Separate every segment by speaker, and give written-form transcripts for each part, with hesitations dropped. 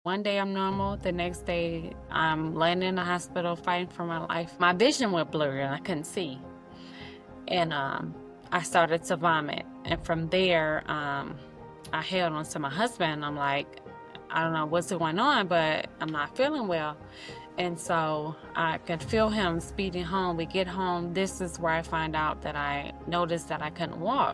Speaker 1: One day I'm normal, the next day I'm laying in the hospital fighting for my life. My vision went blurry and I couldn't see. And I started to vomit. And from there, I held on to my husband. I'm like, I don't know what's going on, but I'm not feeling well. And so I could feel him speeding home. We get home. This is where I find out that I noticed that I couldn't walk.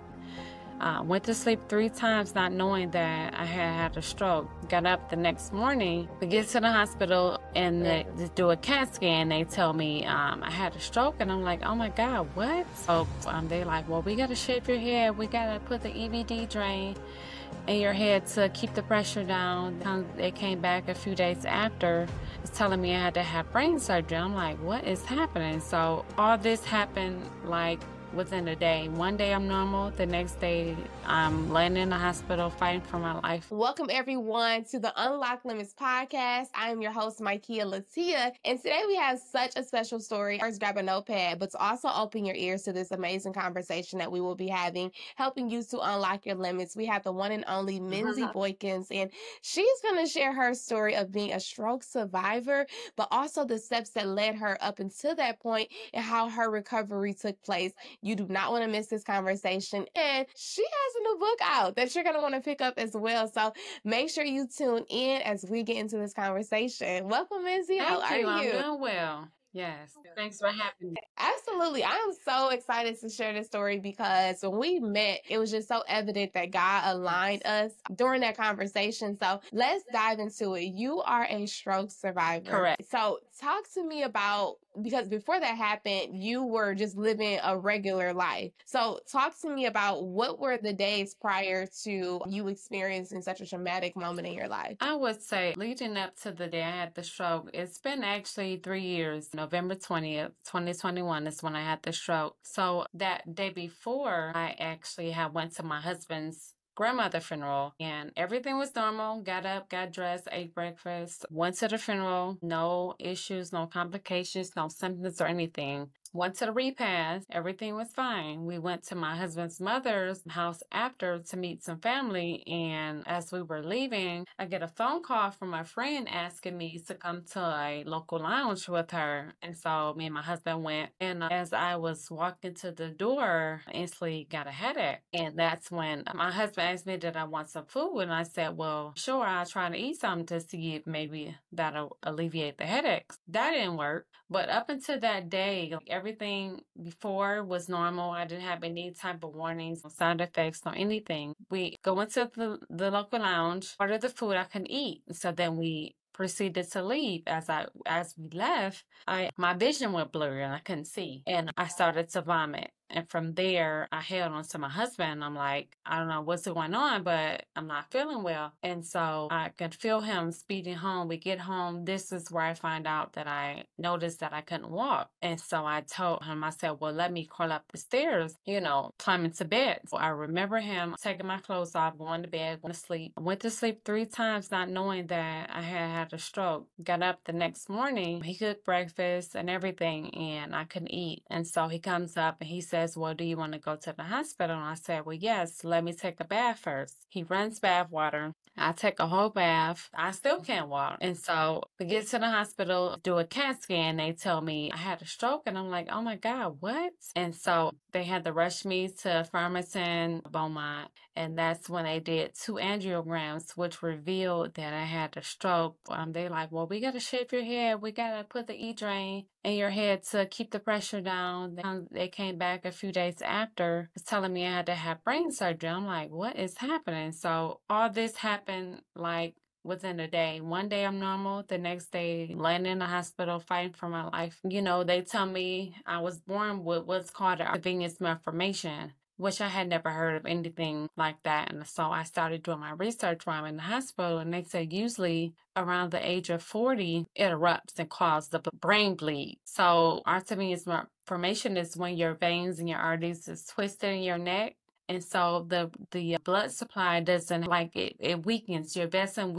Speaker 1: Went to sleep 3 times not knowing that I had a stroke. Got up the next morning to get to the hospital and they do a CAT scan. They tell me I had a stroke and I'm like, oh my God, what? So they like, well, we got to shape your head. We got to put the EVD drain in your head to keep the pressure down. They came back a few days after, was telling me I had to have brain surgery. I'm like, what is happening? So all this happened like within a day. One day I'm normal, the next day I'm laying in the hospital fighting for my life.
Speaker 2: Welcome everyone to the Unlock Limits podcast. I am your host, Mykea Latia, and today we have such a special story. First, grab a notepad, but to also open your ears to this amazing conversation that we will be having, helping you to unlock your limits. We have the one and only Minzy Boykins, and she's going to share her story of being a stroke survivor, but also the steps that led her up until that point and how her recovery took place. You do not want to miss this conversation. And she has a new book out that you're going to want to pick up as well. So make sure you tune in as we get into this conversation. Welcome, Minzy. How are you?
Speaker 1: I'm doing well. Yes. Thanks for having me.
Speaker 2: Absolutely. I am so excited to share this story because when we met, it was just so evident that God aligned us during that conversation. So let's dive into it. You are a stroke survivor.
Speaker 1: Correct.
Speaker 2: So talk to me about, because before that happened, you were just living a regular life. So talk to me about what were the days prior to you experiencing such a traumatic moment in your life?
Speaker 1: I would say leading up to the day I had the stroke, it's been actually 3 years. November 20th, 2021 is when I had the stroke. So that day before, I actually had went to my husband's grandmother funeral and everything was normal. Got up, got dressed, ate breakfast, went to the funeral. No issues, no complications, no symptoms or anything. Went to the repast. Everything was fine. We went to my husband's mother's house after to meet some family. And as we were leaving, I get a phone call from a friend asking me to come to a local lounge with her. And so me and my husband went. And as I was walking to the door, I instantly got a headache. And that's when my husband asked me, did I want some food? And I said, well, sure, I'll try to eat something to see if maybe that'll alleviate the headaches. That didn't work. But up until that day, everything before was normal. I didn't have any type of warnings, no side effects, no anything. We go into the local lounge, order the food I can eat. So then we proceeded to leave. As we left, my vision went blurry and I couldn't see. And I started to vomit. And from there, I held on to my husband. I'm like, I don't know what's going on, but I'm not feeling well. And so I could feel him speeding home. We get home. This is where I find out that I noticed that I couldn't walk. And so I told him, I said, well, let me crawl up the stairs, climbing to bed. So I remember him taking my clothes off, going to bed, going to sleep. I went to sleep 3 times not knowing that I had a stroke. Got up the next morning. He cooked breakfast and everything, and I couldn't eat. And so he comes up and he says, well, do you want to go to the hospital? And I said, well, yes, let me take a bath first. He runs bath water. I take a whole bath. I still can't walk. And so we get to the hospital, do a CAT scan. They tell me I had a stroke. And I'm like, oh my God, what? And so they had to rush me to Farmington, Beaumont. And that's when they did 2 angiograms, which revealed that I had a stroke. They're like, well, we got to shape your head. We got to put the E-drain in your head to keep the pressure down. They came back a few days after, was telling me I had to have brain surgery. I'm like, what is happening? So all this happened like within a day. One day I'm normal, the next day laying in the hospital fighting for my life. They tell me I was born with what's called a venous malformation, which I had never heard of anything like that. And so I started doing my research while I'm in the hospital, and they said usually around the age of 40, it erupts and causes the brain bleed. So arteriovenous malformation is when your veins and your arteries is twisted in your neck. And so the blood supply doesn't like it. It weakens. Your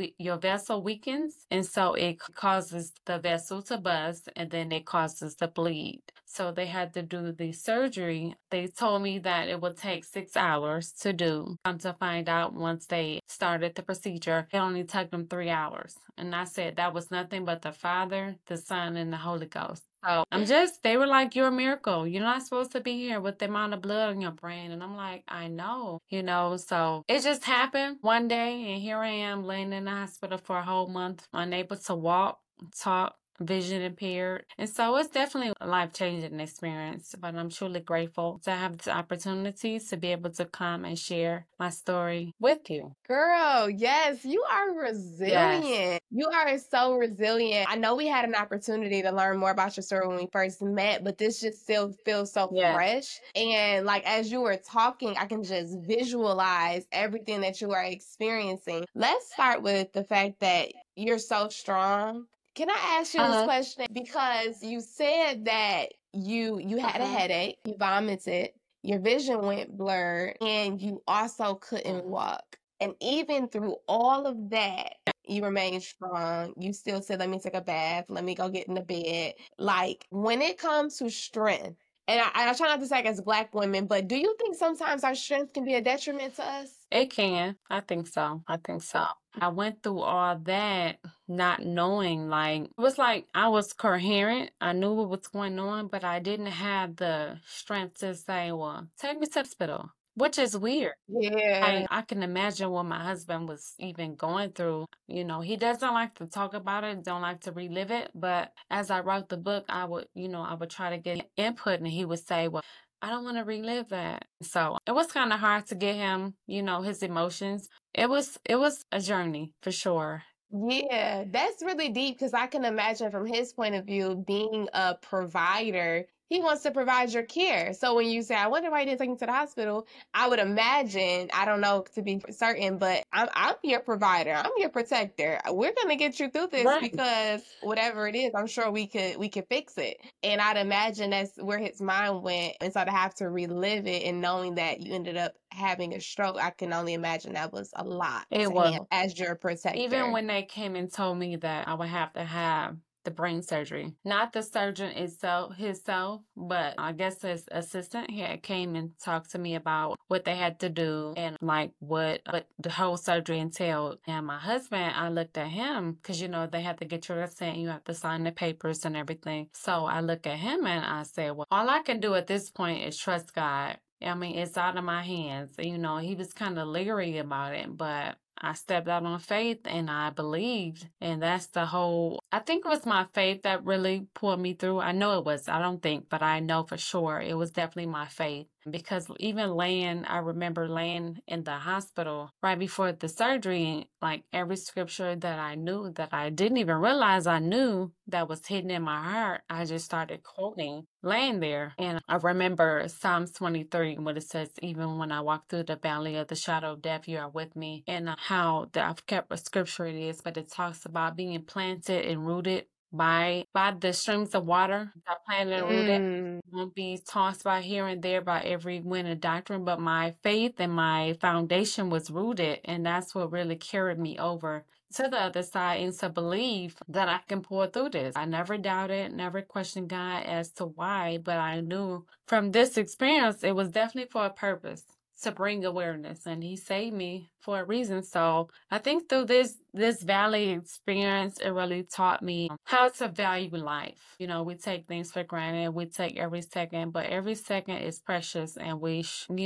Speaker 1: vessel weakens. And so it causes the vessel to bust, and then it causes the bleed. So they had to do the surgery. They told me that it would take 6 hours to do. Come to find out, once they started the procedure, it only took them 3 hours. And I said that was nothing but the Father, the Son, and the Holy Ghost. So they were like, you're a miracle. You're not supposed to be here with the amount of blood in your brain. And I'm like, I know, so it just happened one day. And here I am laying in the hospital for a whole month, unable to walk, talk, vision impaired. And so it's definitely a life-changing experience, but I'm truly grateful to have this opportunity to be able to come and share my story with you.
Speaker 2: Girl, yes, you are resilient. Yes. You are so resilient. I know we had an opportunity to learn more about your story when we first met, but this just still feels so fresh. And like, as you were talking, I can just visualize everything that you are experiencing. Let's start with the fact that you're so strong. Can I ask you this question? Because you said that you had a headache, you vomited, your vision went blurred, and you also couldn't walk. And even through all of that, you remained strong. You still said, let me take a bath, let me go get in the bed. Like, when it comes to strength, and I try not to say as Black women, but do you think sometimes our strength can be a detriment to us?
Speaker 1: It can. I think so. I went through all that not knowing, like, it was like I was coherent. I knew what was going on, but I didn't have the strength to say, well, take me to the hospital, which is weird.
Speaker 2: Yeah.
Speaker 1: I can imagine what my husband was even going through. He doesn't like to talk about it, don't like to relive it. But as I wrote the book, I would try to get input, and he would say, well, I don't want to relive that. So it was kind of hard to get him, his emotions. It was a journey for sure.
Speaker 2: Yeah, that's really deep, because I can imagine from his point of view, being a provider, he wants to provide your care. So when you say, I wonder why he didn't take me to the hospital, I would imagine, I don't know to be certain, but I'm your provider. I'm your protector. We're going to get you through this, because whatever it is, I'm sure we could fix it. And I'd imagine that's where his mind went. And so to have to relive it, and knowing that you ended up having a stroke, I can only imagine that was a lot to him as your protector.
Speaker 1: Even when they came and told me that I would have to have the brain surgery, not the surgeon himself, but I guess his assistant, he had came and talked to me about what they had to do and like what the whole surgery entailed. And my husband, I looked at him, because they had to get your consent, you have to sign the papers and everything. So I look at him and I said, well, all I can do at this point is trust God. I mean, it's out of my hands. He was kind of leery about it, but I stepped out on faith and I believed. And that's I think it was my faith that really pulled me through. I know it was. I don't think, but I know for sure it was definitely my faith. Because even I remember laying in the hospital right before the surgery, like every scripture that I knew, that I didn't even realize I knew, that was hidden in my heart, I just started quoting laying there. And I remember Psalms 23, when it says, even when I walk through the valley of the shadow of death, you are with me. And how I've kept what scripture it is, but it talks about being planted and rooted by the streams of water. I planted and rooted. Won't be tossed by here and there by every wind of doctrine, but my faith and my foundation was rooted, and that's what really carried me over to the other side, and to believe that I can pull through this. I never doubted, never questioned God as to why, but I knew from this experience it was definitely for a purpose, to bring awareness, and he saved me for a reason. So I think through this valley experience, it really taught me how to value life. We take things for granted. We take every second, but every second is precious, and we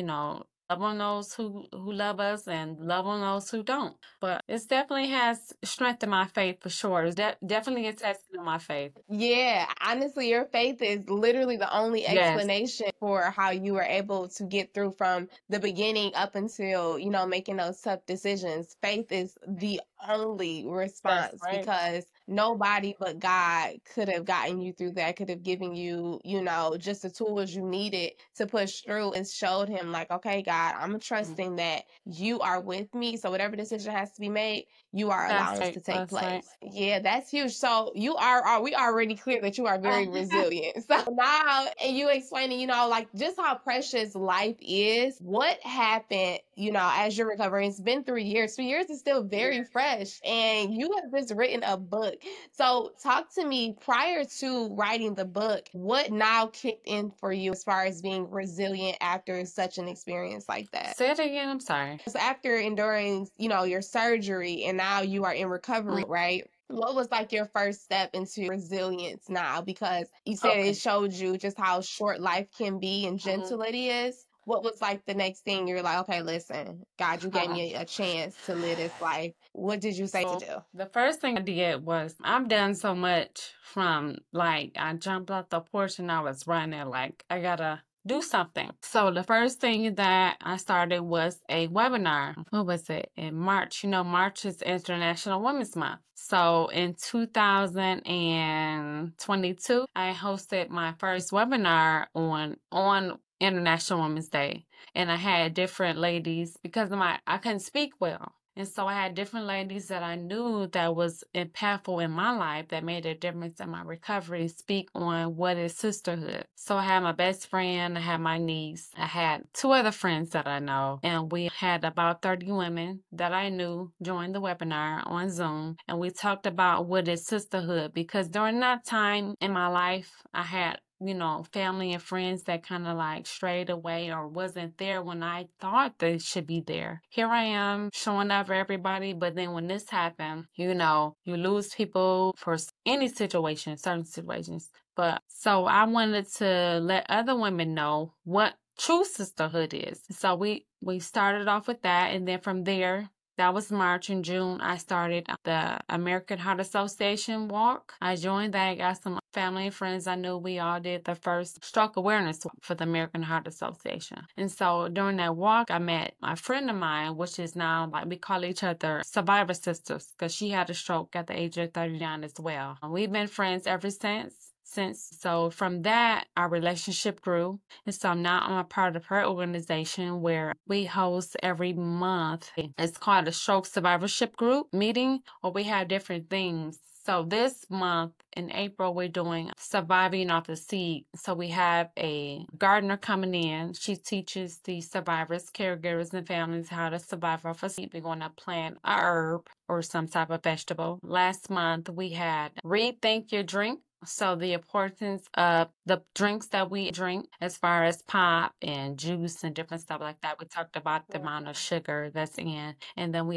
Speaker 1: love on those who love us and love on those who don't. But it definitely has strengthened my faith for sure. It's definitely a testament of my faith.
Speaker 2: Yeah, honestly, your faith is literally the only explanation for how you were able to get through from the beginning up until, making those tough decisions. Faith is the only response, because nobody but God could have gotten you through that, could have given you, just the tools you needed to push through, and showed him like, okay, God, I'm trusting that you are with me. So whatever decision has to be made, you are allowing it to take place. Yeah, that's huge. So you are we already clear that you are very resilient. So now, and you explaining, like just how precious life is. What happened, as you're recovering? It's been 3 years. 3 years is still very fresh, and you have just written a book. So talk to me prior to writing the book. What now kicked in for you as far as being resilient after such an experience like that?
Speaker 1: Say it again. I'm sorry.
Speaker 2: So after enduring, your surgery and now you are in recovery, right? What was like your first step into resilience now? Because you said
Speaker 1: Okay.
Speaker 2: it showed you just how short life can be and
Speaker 1: Mhm.
Speaker 2: gentle it is. What was like the next thing you're like, okay, listen, God, you gave me a chance to live this life. What did you say to do?
Speaker 1: The first thing I did was I've done so much from like I jumped off the porch and I was running like I gotta do something. So the first thing that I started was a webinar. What was it? In March. March is International Women's Month. So in 2022, I hosted my first webinar on International Women's Day. And I had different ladies because I couldn't speak well. And so I had different ladies that I knew that was impactful in my life that made a difference in my recovery speak on what is sisterhood. So I had my best friend, I had my niece, I had 2 other friends that I know, and we had about 30 women that I knew join the webinar on Zoom. And we talked about what is sisterhood because during that time in my life, I had family and friends that kind of like strayed away or wasn't there when I thought they should be there. Here I am showing up for everybody, but then when this happened, you lose people for any situation, certain situations. But so I wanted to let other women know what true sisterhood is. So we started off with that, and then from there, that was March. and June, I started the American Heart Association walk. I joined that. I got some family and friends I knew. We all did the first stroke awareness walk for the American Heart Association. And so during that walk, I met a friend of mine, which is now like we call each other survivor sisters because she had a stroke at the age of 39 as well. We've been friends ever since. So from that, our relationship grew. And so now I'm a part of her organization where we host every month. It's called a Stroke Survivorship Group meeting, where we have different things. So this month in April, we're doing surviving off the seed. So we have a gardener coming in. She teaches the survivors, caregivers, and families how to survive off a seed. We're going to plant a herb or some type of vegetable. Last month, we had Rethink Your Drink. So the importance of the drinks that we drink as far as pop and juice and different stuff like that. We talked about the amount of sugar that's in. And then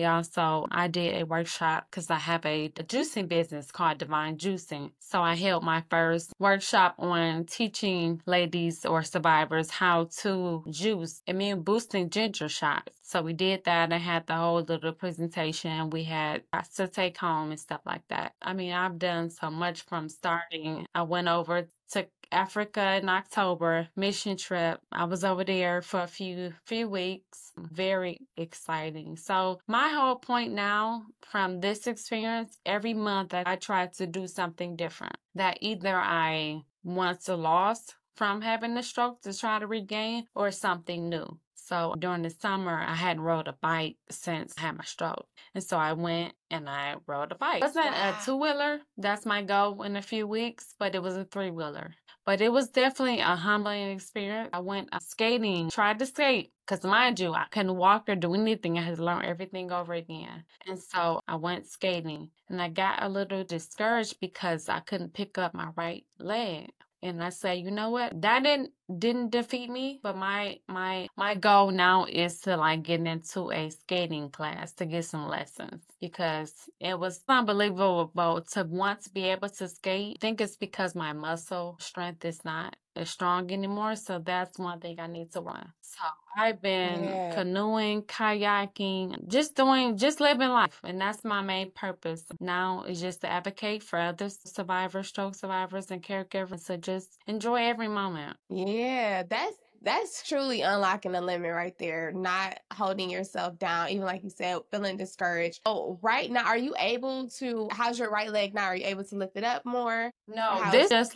Speaker 1: I did a workshop because I have a juicing business called Divine Juicing. So I held my first workshop on teaching ladies or survivors how to juice immune boosting ginger shots. So we did that and had the whole little presentation. We had to take home and stuff like that. I mean, I've done so much from starting. I went over to Africa in October, mission trip. I was over there for a few weeks. Very exciting. So my whole point now from this experience, every month I try to do something different that either I once lost from having a stroke to try to regain or something new. So during the summer, I hadn't rode a bike since I had my stroke. And so I went and I rode a bike. It wasn't a 2-wheeler. That's my goal in a few weeks, but it was a 3-wheeler. But it was definitely a humbling experience. I went skating, tried to skate, because mind you, I couldn't walk or do anything. I had to learn everything over again. And so I went skating and I got a little discouraged because I couldn't pick up my right leg. And I say, you know what? That didn't defeat me, but my goal now is to like get into a skating class to get some lessons because it was unbelievable to once be able to skate. I think it's because my muscle strength is not as strong anymore. So that's one thing I need to run. So I've been canoeing, kayaking, just living life. And that's my main purpose now is just to advocate for other survivors, stroke survivors, and caregivers to just enjoy every moment.
Speaker 2: Yeah, that's truly unlocking the limit right there, not holding yourself down, even like you said, feeling discouraged. Oh, right now, how's your right leg now? Are you able to lift it up more?
Speaker 1: No, this just like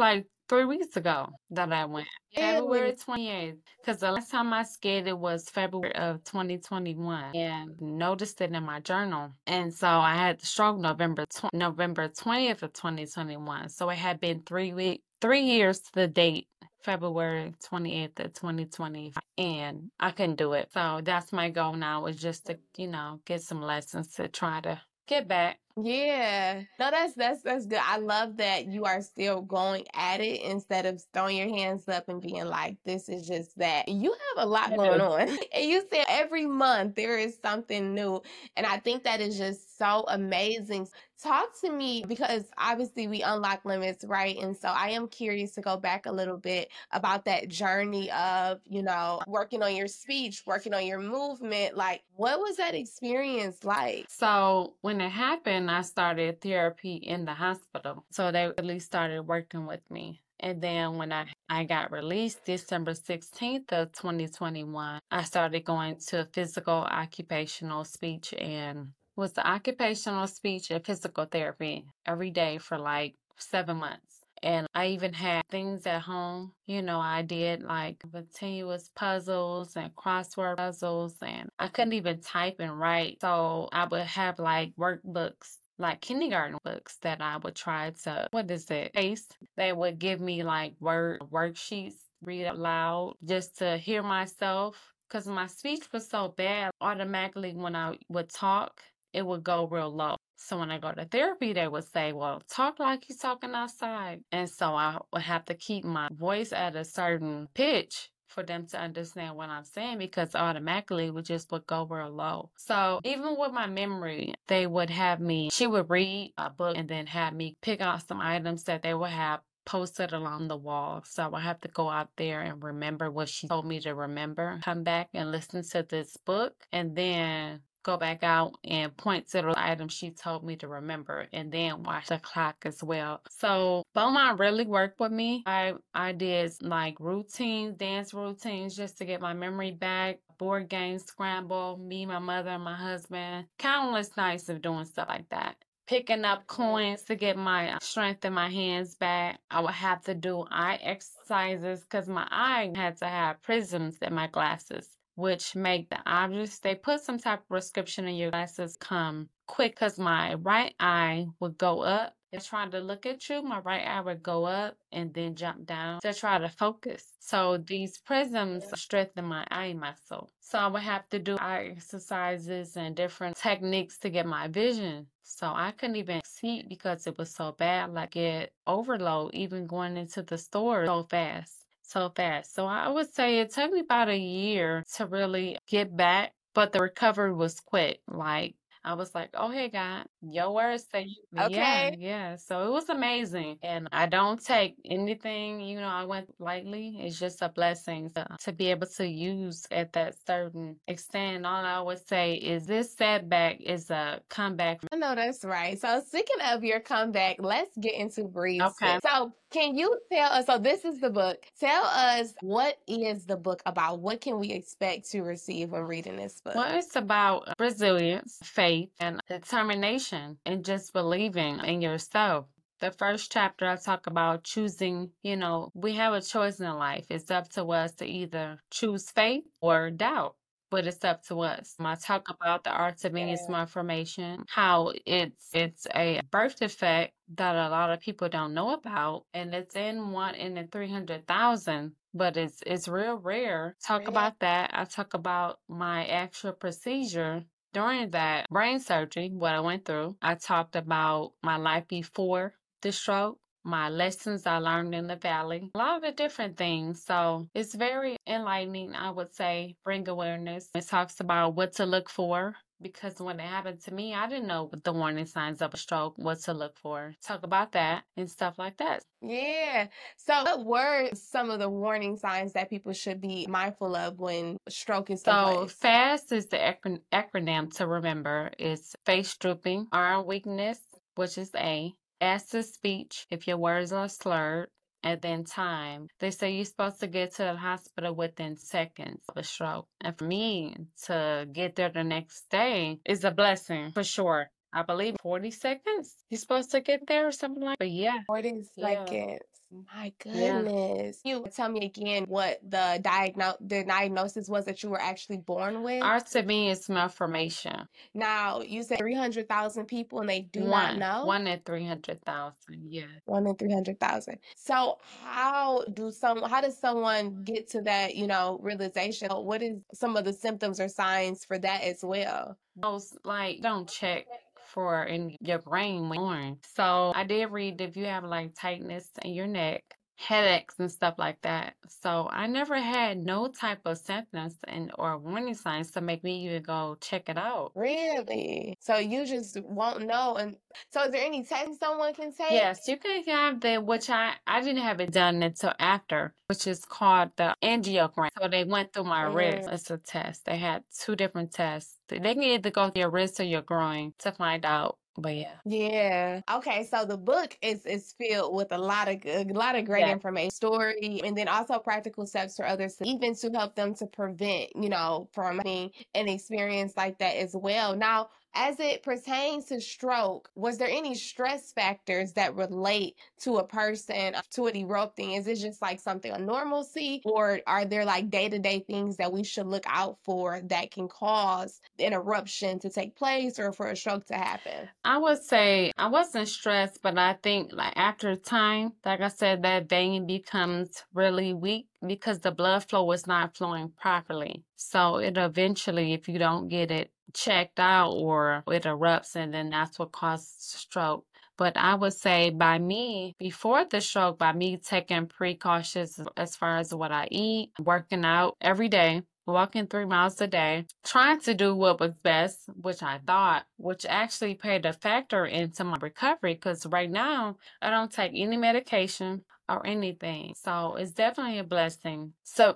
Speaker 1: 3 weeks ago that I went. February
Speaker 2: Really?
Speaker 1: 28th. Because the last time I skated was February of 2021 and noticed it in my journal. And so I had the stroke November 20th of 2021. So it had been 3 years to the date. February 28th of 2020, and I couldn't do it. So that's my goal now, is just to, get some lessons to try to get back.
Speaker 2: Yeah. No, that's good. I love that you are still going at it instead of throwing your hands up and being like, this is just that. You have a lot
Speaker 1: I
Speaker 2: going
Speaker 1: do.
Speaker 2: on. And you said every month there is something new. And I think that is just so amazing. Talk to me, because obviously we unlock limits, right? And so I am curious to go back a little bit about that journey of, working on your speech, working on your movement. Like, what was that experience like?
Speaker 1: So when it happened, I started therapy in the hospital. So they really started working with me. And then when I got released December 16th of 2021, I started going to physical occupational speech and was the occupational speech and physical therapy every day for like 7 months. And I even had things at home. I did like continuous puzzles and crossword puzzles, and I couldn't even type and write. So I would have like workbooks, like kindergarten books, that I would try to, paste. They would give me like worksheets, read out loud just to hear myself. Because my speech was so bad, automatically when I would talk, it would go real low. So when I go to therapy, they would say, well, talk like you're talking outside. And so I would have to keep my voice at a certain pitch for them to understand what I'm saying, because automatically it would go real low. So even with my memory, she would read a book and then have me pick out some items that they would have posted along the wall. So I have to go out there and remember what she told me to remember, come back and listen to this book, and then go back out and point to the items she told me to remember, and then watch the clock as well. So Beaumont really worked with me. I did like dance routines just to get my memory back. Board game scramble, me, my mother, and my husband. Countless nights of doing stuff like that. Picking up coins to get my strength in my hands back. I would have to do eye exercises because my eye had to have prisms in my glasses, which make the objects, they put some type of prescription in your glasses come quick, because my right eye would go up. If trying to look at you, my right eye would go up and then jump down to try to focus. So these prisms strengthen my eye muscle. So I would have to do eye exercises and different techniques to get my vision. So I couldn't even see because it was so bad, like it overload, even going into the store so fast. So I would say it took me about a year to really get back, but the recovery was quick. Like I was like, oh, hey, God, your words say you. Yeah,
Speaker 2: Okay.
Speaker 1: yeah. So it was amazing. And I don't take anything, I went lightly. It's just a blessing to be able to use at that certain extent. All I would say is this setback is a comeback.
Speaker 2: I know that's right. So speaking of your comeback, let's get into Breathe
Speaker 1: Okay.
Speaker 2: Sip. So can you tell us, so this is the book. Tell us, what is the book about? What can we expect to receive when reading this book?
Speaker 1: Well, it's about resilience, faith, and determination, and just believing in yourself. The first chapter, I talk about choosing, we have a choice in life. It's up to us to either choose faith or doubt, but it's up to us. I talk about the Archimedes malformation, how it's a birth defect that a lot of people don't know about, and it's in 1 in 300,000. But it's real rare. Talk about that. I talk about my actual procedure during that brain surgery, what I went through. I talked about my life before the stroke, my lessons I learned in the valley, a lot of the different things. So it's very enlightening, I would say, bring awareness. It talks about what to look for, because when it happened to me, I didn't know what the warning signs of a stroke, what to look for. Talk about that and stuff like that.
Speaker 2: Yeah. So what were some of the warning signs that people should be mindful of when stroke is taking
Speaker 1: So
Speaker 2: place?
Speaker 1: FAST is the acronym to remember. It's face drooping, arm weakness, which is A, S is speech, if your words are slurred, and then time. They say you're supposed to get to the hospital within seconds of a stroke. And for me to get there the next day is a blessing for sure. I believe 40 seconds. You're supposed to get there or something like. But yeah,
Speaker 2: 40
Speaker 1: yeah,
Speaker 2: seconds. My
Speaker 1: yeah.
Speaker 2: goodness. You tell me again what the diagnosis was that you were actually born with.
Speaker 1: Artsy is malformation.
Speaker 2: Now, you said 300,000 people and they do not
Speaker 1: One,
Speaker 2: know?
Speaker 1: one in 300,000. Yeah.
Speaker 2: 1 in 300,000. So how does someone get to that, realization? What is some of the symptoms or signs for that as well?
Speaker 1: Those like don't check for in your brain when you're born. So I did read if you have like tightness in your neck, headaches and stuff like that. So I never had no type of symptoms and or warning signs to make me even go check it out.
Speaker 2: Really? So you just won't know. And so is there any test someone can take?
Speaker 1: Yes, you can have the which I didn't have it done until after, which is called the angiogram. So they went through my
Speaker 2: Mm.
Speaker 1: wrist. It's a test. They had two different tests. They can either go through your wrist or your groin to find out. But yeah.
Speaker 2: Yeah. Okay. So the book is filled with a lot of great
Speaker 1: Yeah.
Speaker 2: information, story, and then also practical steps for others, even to help them to prevent, from having an experience like that as well. Now, as it pertains to stroke, was there any stress factors that relate to a person to it erupting? Is it just like something a normalcy, or are there like day-to-day things that we should look out for that can cause an eruption to take place or for a stroke to happen?
Speaker 1: I would say I wasn't stressed, but I think like after time, like I said, that vein becomes really weak because the blood flow was not flowing properly. So it eventually, if you don't get it checked out or it erupts, and then that's what causes stroke. But I would say by me, before the stroke, by me taking precautions as far as what I eat, working out every day, walking 3 miles a day, trying to do what was best, which I thought, which actually played a factor into my recovery because right now I don't take any medication or anything. So it's definitely a blessing. So,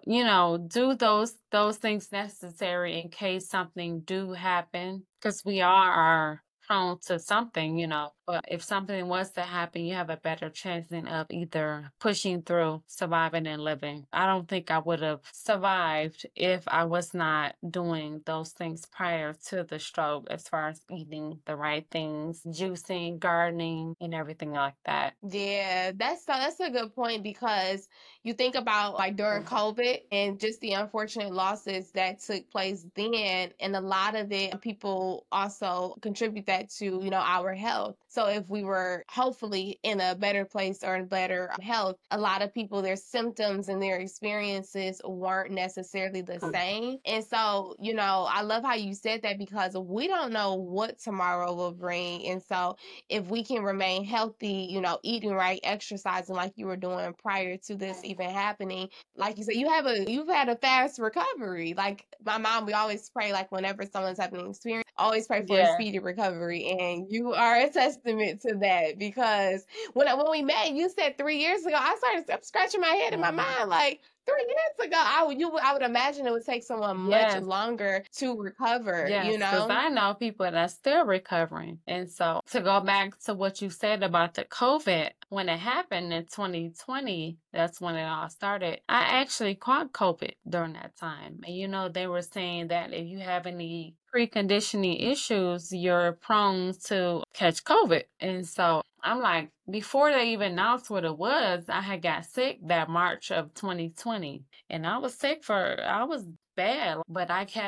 Speaker 1: do those things necessary in case something do happen because we are prone to something. But if something was to happen, you have a better chance of either pushing through, surviving, and living. I don't think I would have survived if I was not doing those things prior to the stroke, as far as eating the right things, juicing, gardening, and everything like that.
Speaker 2: Yeah, that's a good point because you think about like during COVID and just the unfortunate losses that took place then, and a lot of it people also contribute that to, our health. So if we were hopefully in a better place or in better health, a lot of people their symptoms and their experiences weren't necessarily the same. And so, I love how you said that because we don't know what tomorrow will bring. And so if we can remain healthy, eating right, exercising like you were doing prior to this even happening, like you said, you've had a fast recovery. Like my mom, we always pray, like whenever someone's having an experience, always pray for a
Speaker 1: Yeah.
Speaker 2: speedy recovery. And you are a testament to that because when we met, you said 3 years ago, I started scratching my head in my mind, like 3 years ago, I would imagine it would take someone much
Speaker 1: Yes.
Speaker 2: longer to recover,
Speaker 1: Yes, because I know people that are still recovering. And so to go back to what you said about the COVID, when it happened in 2020, that's when it all started. I actually caught COVID during that time. And they were saying that if you have any preconditioning issues, you're prone to catch COVID. And so I'm like, before they even announced what it was, I had got sick that March of 2020. And I was I was bad, but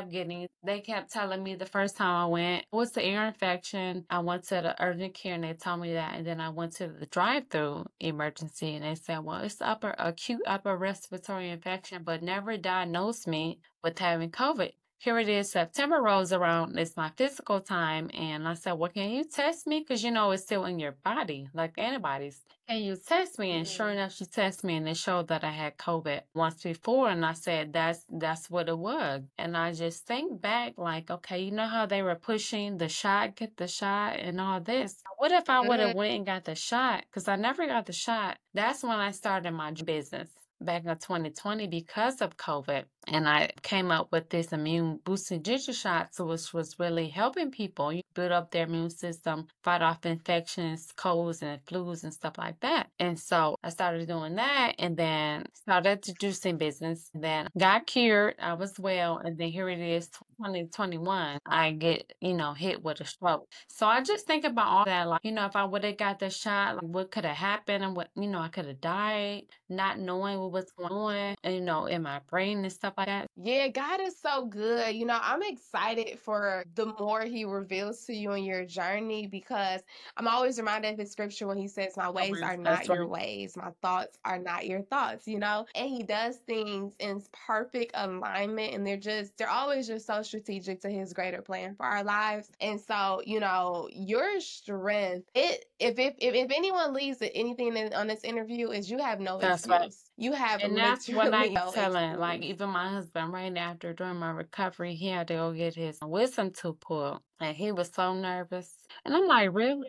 Speaker 1: they kept telling me the first time I went, it was the ear infection. I went to the urgent care and they told me that. And then I went to the drive-through emergency and they said, well, it's acute upper respiratory infection, but never diagnosed me with having COVID. Here it is, September rolls around. It's my physical time. And I said, well, can you test me? Because it's still in your body, like antibodies. Can you test me? And sure enough, she tested me and it showed that I had COVID once before. And I said, that's what it was. And I just think back like, okay, you know how they were pushing the shot, get the shot and all this. What if I would have went and got the shot? Because I never got the shot. That's when I started my business. back in 2020 because of COVID. And I came up with this immune boosting ginger shots, which was really helping people build up their immune system, fight off infections, colds and flus and stuff like that. And so I started doing that and then started the juicing business. Then got cured. I was well. And then here it is, 2021, I get, hit with a stroke. So I just think about all that, like, if I would have got the shot, like what could have happened and what, I could have died, not knowing what was going on, in my brain and stuff like that.
Speaker 2: Yeah, God is so good. I'm excited for the more He reveals to you in your journey because I'm always reminded of the scripture when He says, "My ways are not
Speaker 1: That's
Speaker 2: your
Speaker 1: right.
Speaker 2: ways, my thoughts are not your thoughts," And He does things in perfect alignment, and they're always just so strategic to His greater plan for our lives. And so, your strength, if anyone leaves with anything on this interview, is you have no
Speaker 1: That's right.
Speaker 2: excuse. You have
Speaker 1: And that's what I
Speaker 2: literally
Speaker 1: keep
Speaker 2: no
Speaker 1: telling, like,
Speaker 2: excuse.
Speaker 1: even my husband right after during my recovery, he had to go get his wisdom tooth pulled. And he was so nervous. And I'm like, really?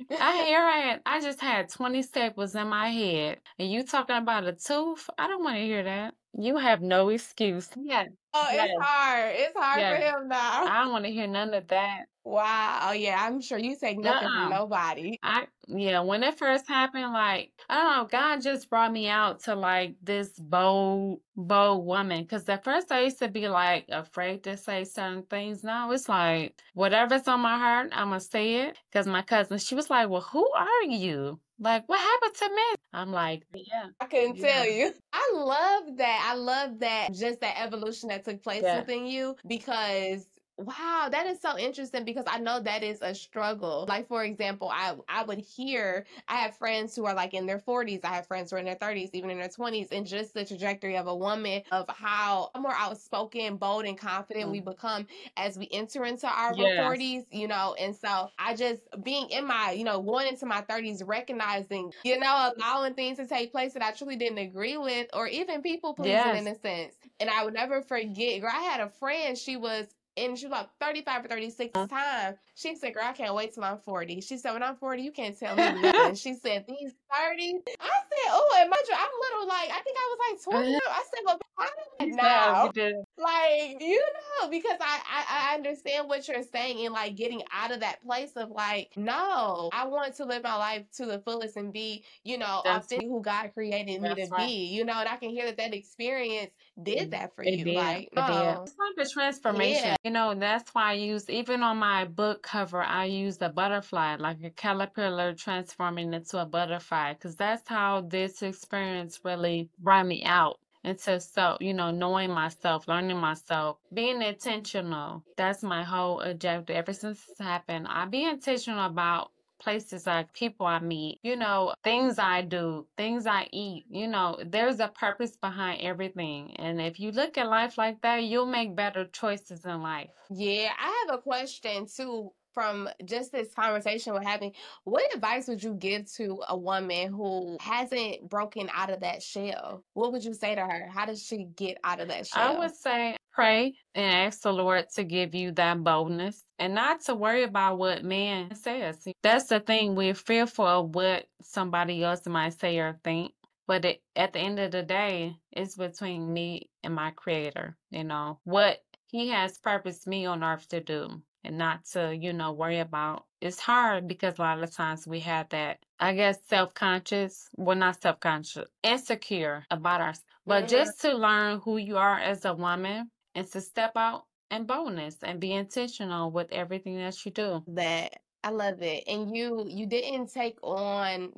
Speaker 1: I just had 20 staples in my head. And you talking about a tooth? I don't want to hear that. You have no excuse. Yeah.
Speaker 2: Oh,
Speaker 1: Yes.
Speaker 2: it's hard. It's hard for
Speaker 1: Yes.
Speaker 2: him now.
Speaker 1: I don't want to hear none of that.
Speaker 2: Wow. Oh, yeah. I'm sure you take nothing from
Speaker 1: Uh-uh.
Speaker 2: nobody.
Speaker 1: When it first happened, like, I don't know, God just brought me out to like this bold woman. Cause at first I used to be like afraid to say certain things. Now it's like, whatever's on my heart, I'm gonna say it. Cause my cousin, she was like, well, who are you? Like, what happened to me? I'm like, yeah.
Speaker 2: I couldn't
Speaker 1: Yeah.
Speaker 2: tell you. I love that. I love that, just that evolution that took place
Speaker 1: Yeah.
Speaker 2: within you because. Wow, that is so interesting because I know that is a struggle. Like, for example, I would hear, I have friends who are like in their 40s, I have friends who are in their 30s, even in their 20s, and just the trajectory of a woman of how more outspoken, bold, and confident we become as we enter into our
Speaker 1: Yes.
Speaker 2: 40s, and so I just being in my, going into my 30s, recognizing, allowing things to take place that I truly didn't agree with, or even people pleasing in
Speaker 1: Yes.
Speaker 2: a sense. And I would never forget, girl, I had a friend, she was about 35 or 36 time. She said, girl, I can't wait till I'm 40. She said, when I'm 40, you can't tell me nothing. She said, these 30s. I said, oh, and mind you, I'm little, like, I think I was like 20. I said, well, how
Speaker 1: You
Speaker 2: now?
Speaker 1: did.
Speaker 2: Like, because I understand what you're saying and like getting out of that place of like, no, I want to live my life to the fullest and be,
Speaker 1: That's
Speaker 2: authentic who God created me to
Speaker 1: That's right.
Speaker 2: be, and I can hear that experience did that for
Speaker 1: It
Speaker 2: you.
Speaker 1: did.
Speaker 2: Like,
Speaker 1: It did.
Speaker 2: no.
Speaker 1: It's like a transformation.
Speaker 2: Yeah.
Speaker 1: That's why I use, even on my book cover, I use the butterfly, like a caterpillar transforming into a butterfly, because that's how this experience really brought me out. Into knowing myself, learning myself, being intentional. That's my whole objective. Ever since it's happened, I be intentional about places, like people I meet, things I do, things I eat, there's a purpose behind everything. And if you look at life like that, you'll make better choices in life.
Speaker 2: Yeah, I have a question too from just this conversation we're having. What advice would you give to a woman who hasn't broken out of that shell? What would you say to her? How does she get out of that
Speaker 1: I
Speaker 2: shell?
Speaker 1: would say pray and ask the Lord to give you that boldness and not to worry about what man says. That's the thing. We're fearful of what somebody else might say or think. But at the end of the day, it's between me and my creator, what he has purposed me on earth to do and not to, worry about. It's hard because a lot of times we have that, I guess, self-conscious, well, not self-conscious, insecure about ourselves. But just to learn who you are as a woman and to step out in boldness and be intentional with everything that you do.
Speaker 2: That I love it. And you didn't take on,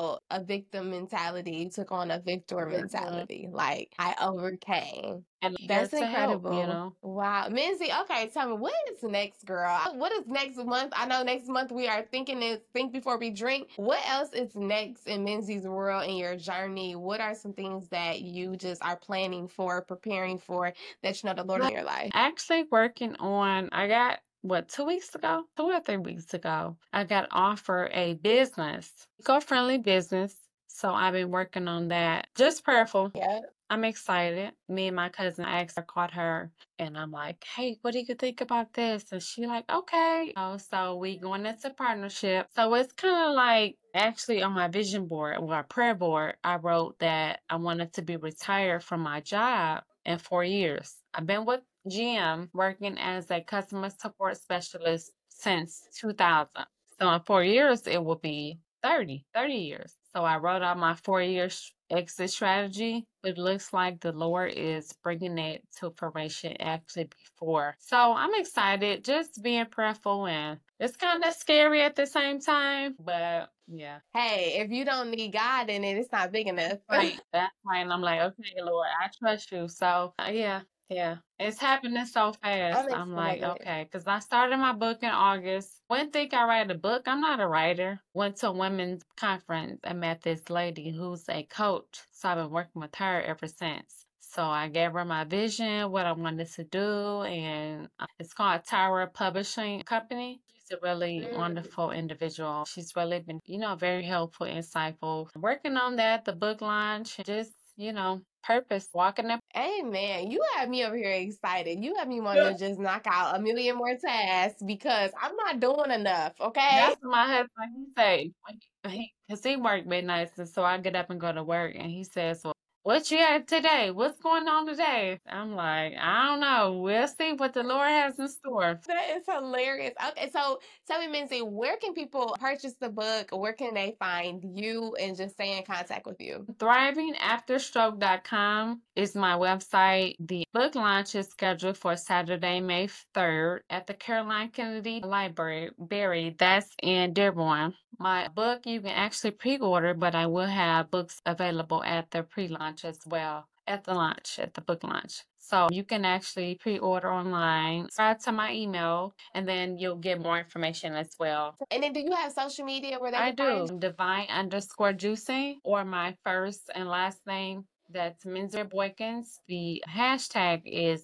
Speaker 2: a victim mentality. You took on a victor mentality. Like, I overcame.
Speaker 1: And here
Speaker 2: That's
Speaker 1: to help,
Speaker 2: incredible. Wow. Minzy, okay, tell me, what is next, girl? What is next month? I know next month we are thinking is Think Before We Drink. What else is next in Minzy's world in your journey? What are some things that you just are planning for, preparing for, that the Lord in your life?
Speaker 1: Actually working on, I got 2 weeks ago, 2 or 3 weeks ago, I got offered a business, eco-friendly business. So I've been working on that. Just prayerful.
Speaker 2: Yeah.
Speaker 1: I'm excited. Me and my cousin, I actually caught her and I'm like, hey, what do you think about this? And she like, okay. So we going into partnership. So it's kind of like actually on my vision board or our prayer board, I wrote that I wanted to be retired from my job in 4 years. I've been with GM working as a customer support specialist since 2000. So in 4 years, it will be 30 years. So I wrote out my 4 year exit strategy. It looks like the Lord is bringing it to fruition actually before. So I'm excited, just being prayerful, and it's kind of scary at the same time, but yeah.
Speaker 2: Hey, if you don't need God in it, it's not big enough.
Speaker 1: Right. That's right. And I'm like, okay, Lord, I trust you. So yeah, yeah. It's happening so fast.
Speaker 2: I'm
Speaker 1: I'm like,
Speaker 2: excited.
Speaker 1: okay, because I started my book in August. Wouldn't think I write a book. I'm not a writer. Went to a women's conference and met this lady who's a coach. So I've been working with her ever since. So I gave her my vision, what I wanted to do, and it's called Tower Publishing Company. She's a really
Speaker 2: Mm.
Speaker 1: wonderful individual. She's really been, very helpful, insightful. Working on that, the book launch, just, purpose, walking up.
Speaker 2: Amen. You have me over here excited. You have me wanting
Speaker 1: Yeah.
Speaker 2: to just knock out a million more tasks because I'm not doing enough. Okay.
Speaker 1: That's what my husband, he say, because he work midnights, and so I get up and go to work, and he says, well, what you had today? What's going on today? I'm like, I don't know. We'll see what the Lord has in store.
Speaker 2: That is hilarious. Okay, so tell me, Minzy, where can people purchase the book? Where can they find you and just stay in contact with you?
Speaker 1: ThrivingAfterStroke.com is my website. The book launch is scheduled for Saturday, May 3rd at the Caroline Kennedy Library. That's in Dearborn. My book you can actually pre-order, but I will have books available at the pre-launch as well. At the book launch. So you can actually pre-order online, subscribe to my email, and then you'll get more information as well.
Speaker 2: And then do you have social media where they
Speaker 1: I
Speaker 2: can find
Speaker 1: do.
Speaker 2: you?
Speaker 1: Divine_juicing or my first and last name. That's Minzy Boykins. The hashtag is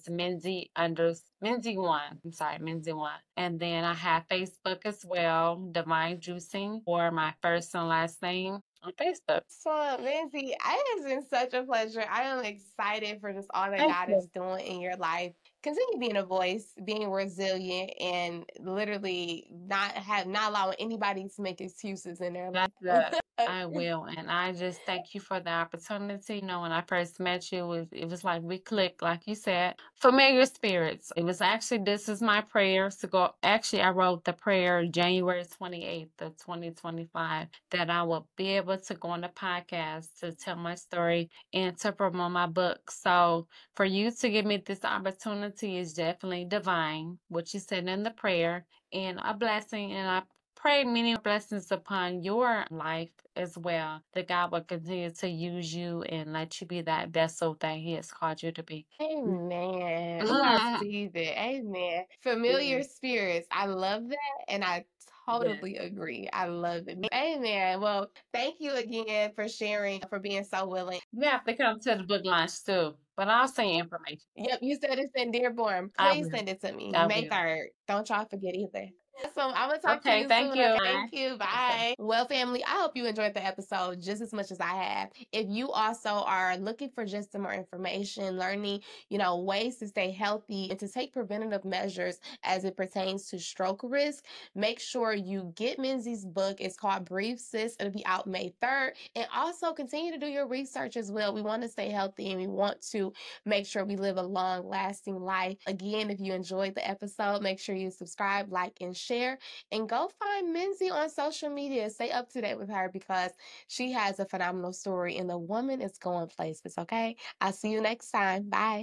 Speaker 1: Minzy1. I'm sorry, Minzy1. And then I have Facebook as well, Divine Juicing, or my first and last name on Facebook.
Speaker 2: So, Minzy, it has been such a pleasure. I am excited for just all that
Speaker 1: Thank
Speaker 2: God is
Speaker 1: you.
Speaker 2: doing in your life. Continue being a voice, being resilient, and literally not allowing anybody to make excuses in their
Speaker 1: That's
Speaker 2: life.
Speaker 1: good. I will. And I just thank you for the opportunity. When I first met you, it was like we clicked, like you said, familiar spirits. It was actually, this is my prayer to go. Actually, I wrote the prayer January 28th of 2025 that I will be able to go on the podcast to tell my story and to promote my book. So for you to give me this opportunity is definitely divine, what you said in the prayer, and a blessing. And I pray many blessings upon your life as well, that God will continue to use you and let you be that vessel that He has called you to be.
Speaker 2: Amen. Oh, I receive it. Amen. Familiar
Speaker 1: Yes.
Speaker 2: spirits. I love that. And I
Speaker 1: Yes.
Speaker 2: totally agree. I love it. Amen. Well, thank you again for sharing, for being so willing.
Speaker 1: You have to come to the book launch too, but I'll send you information.
Speaker 2: Yep, you said it's in Dearborn.
Speaker 1: I
Speaker 2: Please
Speaker 1: will.
Speaker 2: send it to me.
Speaker 1: I
Speaker 2: May
Speaker 1: will.
Speaker 2: 3rd. Don't y'all forget either. So I'm gonna talk to
Speaker 1: Okay,
Speaker 2: you
Speaker 1: thank
Speaker 2: soon.
Speaker 1: you.
Speaker 2: Okay,
Speaker 1: Bye.
Speaker 2: thank you.
Speaker 1: Okay.
Speaker 2: Bye. Well, family, I hope you enjoyed the episode just as much as I have. If you also are looking for just some more information, learning, ways to stay healthy and to take preventative measures as it pertains to stroke risk, make sure you get Minzy's book. It's called Breathe Sis. It'll be out May 3rd. And also continue to do your research as well. We want to stay healthy and we want to make sure we live a long lasting life. Again, if you enjoyed the episode, make sure you subscribe, like, and share. And go find Minzy on social media. Stay up to date with her because she has a phenomenal story and the woman is going places, okay? I'll see you next time. Bye.